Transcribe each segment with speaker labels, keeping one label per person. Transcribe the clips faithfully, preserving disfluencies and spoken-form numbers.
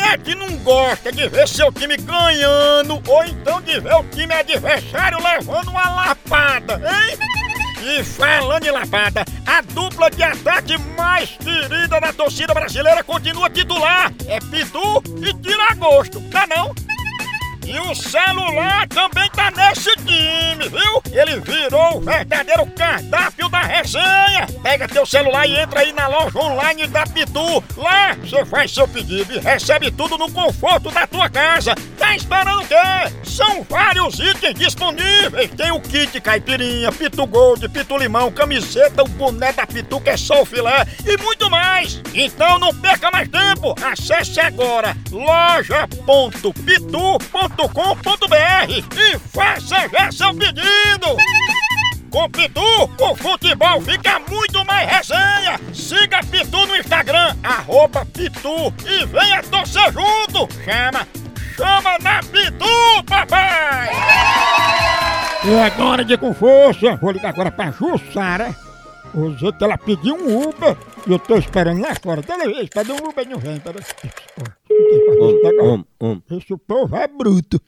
Speaker 1: é que não gosta de ver seu time ganhando ou então de ver o time adversário levando uma lapada, hein? E falando em lapada, a dupla de ataque mais querida da torcida brasileira continua titular. É Pitu e Tiragosto, tá não? E o celular também tá nesse time, viu? Ele virou o verdadeiro cardápio da resenha. Pega teu celular e entra aí na loja online da Pitu. Lá você faz seu pedido e recebe tudo no conforto da tua casa. Tá esperando o quê? São vários itens disponíveis. Tem o kit caipirinha, Pitu Gold, Pitu Limão, camiseta, o boné da Pitu que é só o filé e muito mais. Então não perca mais tempo. Acesse agora loja ponto pitu ponto com ponto br e faça já seu pedido! Com Pitu, o futebol fica muito mais resenha! Siga Pitu no Instagram, arroba Pitu e venha torcer junto! Chama, chama na Pitu, papai! E agora de com força, vou ligar agora pra Jussara. Vou dizer que ela pediu um Uber e eu tô esperando lá fora. Toda vez, cadê um Uber não vem? Pera.
Speaker 2: Om, om.
Speaker 1: Esse povo é bruto.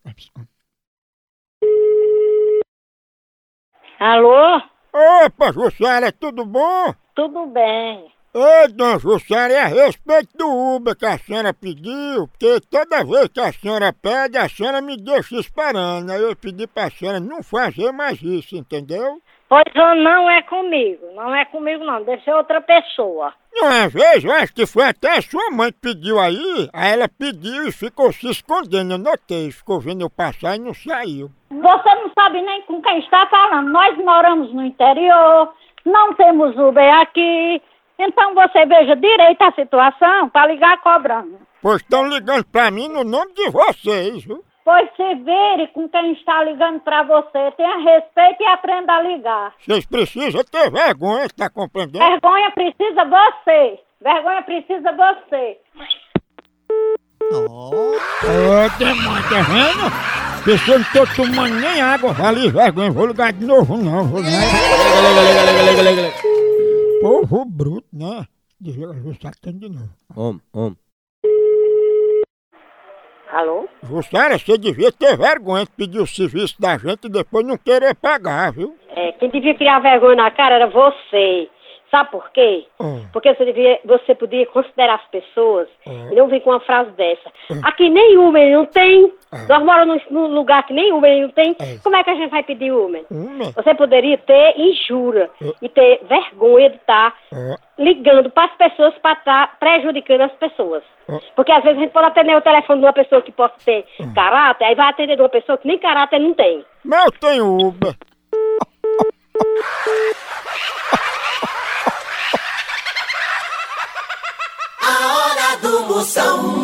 Speaker 3: Alô?
Speaker 1: Opa, Jussara, tudo bom?
Speaker 3: Tudo bem.
Speaker 1: Ei, dona Jussara, é a respeito do Uber que a senhora pediu, porque toda vez que a senhora pede, a senhora me deixa esperando. Aí eu pedi pra senhora não fazer mais isso, entendeu?
Speaker 3: Pois ou não é comigo, não é comigo não, deve ser outra pessoa.
Speaker 1: Uma vez, eu acho que foi até a sua mãe que pediu aí, aí ela pediu e ficou se escondendo, eu notei, ficou vendo eu passar e não saiu.
Speaker 3: Você não sabe nem com quem está falando, nós moramos no interior, não temos Uber aqui, então você veja direito a situação para ligar cobrando.
Speaker 1: Pois estão ligando pra mim no nome de vocês, viu?
Speaker 3: Pois se vire com quem está ligando pra você, tenha respeito e aprenda a ligar.
Speaker 1: Vocês precisam ter vergonha, tá compreendendo?
Speaker 3: Vergonha precisa você, vergonha precisa você.
Speaker 1: Oh, demônio, tá vendo? Pessoa não tô tomando nem água, vale vergonha, vou ligar de novo não, vou ligar. Povo bruto, né? Desliga, vou estar de novo.
Speaker 2: Om, om.
Speaker 3: Alô?
Speaker 1: Jussara, você devia ter vergonha de pedir o serviço da gente e depois não querer pagar, viu?
Speaker 3: É, quem devia criar vergonha na cara era você. Sabe por quê?
Speaker 1: Hum.
Speaker 3: Porque você, devia, você podia considerar as pessoas
Speaker 1: Hum.
Speaker 3: e não vir com uma frase dessa.
Speaker 1: Hum.
Speaker 3: Aqui nem Uber não tem.
Speaker 1: Hum.
Speaker 3: Nós moramos num, num lugar que nem Uber não tem.
Speaker 1: Hum.
Speaker 3: Como é que a gente vai pedir Uber?
Speaker 1: Hum.
Speaker 3: Você poderia ter injúria
Speaker 1: Hum.
Speaker 3: e ter vergonha de estar
Speaker 1: Hum.
Speaker 3: ligando para as pessoas para estar prejudicando as pessoas.
Speaker 1: Hum.
Speaker 3: Porque às vezes a gente pode atender o telefone de uma pessoa que possa ter
Speaker 1: Hum.
Speaker 3: caráter, aí vai atender de uma pessoa que nem caráter não tem.
Speaker 1: Mas eu tenho Uber.
Speaker 4: A hora do Moção.